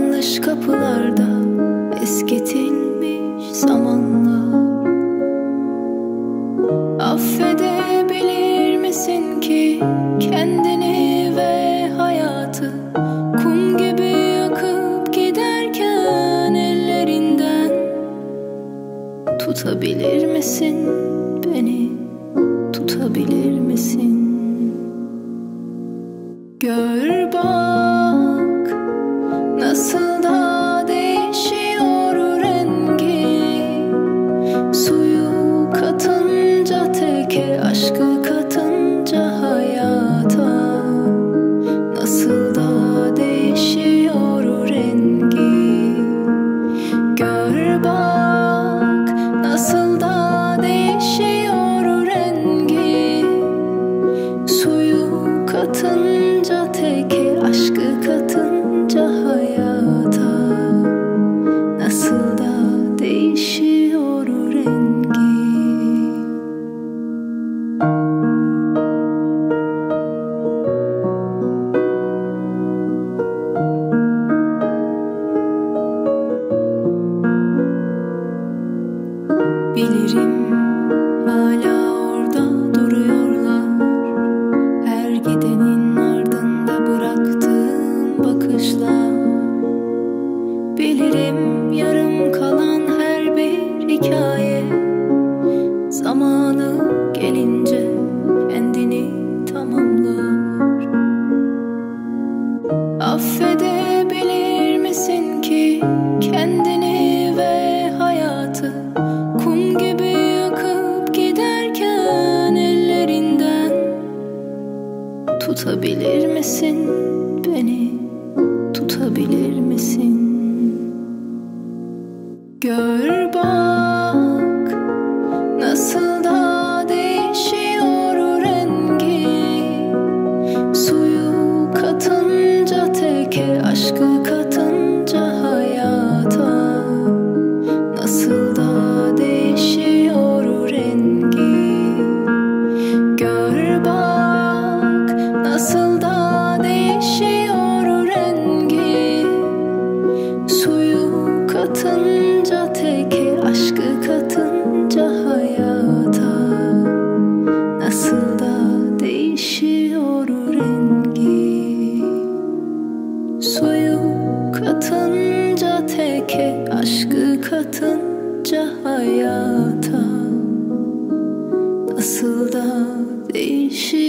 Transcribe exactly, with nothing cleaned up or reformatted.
yanlış kapılarda eskitilmiş zamanlar. Affedebilir misin ki kendini ve hayatı? Kum gibi akıp giderken ellerinden tutabilir misin beni, tutabilir misin? Gör bak nasıl da değişiyor rengi, suyu katınca teke, aşkı katınca hayata. Nasıl da değişiyor rengi. Gör bak nasıl da değişiyor rengi, suyu katınca teke, aşkı katınca hayata. Nasıl da değişiyor rengi. Bilirim hala orada duruyorlar, her gidenin ardında bıraktığım bakışlar. Bilirim yarım kalan her bir hikaye zamanı gelince kendini tamamlar. Affedebilir misin ki kendini ve hayatı? Kum gibi akıp giderken ellerinden tutabilir misin beni, tutabilir misin? Gör bak nasıl da değişiyor rengi, suyu katınca teke, aşkı katınca hayata. Nasıl da değişiyor rengi. Gör bak nasıl da değişiyor rengi, suyu katınca teke, aşkı katınca hayata. Nasıl da değişiyor rengi. Suyu katınca teke, aşkı katınca hayata. Nasıl da değişiyor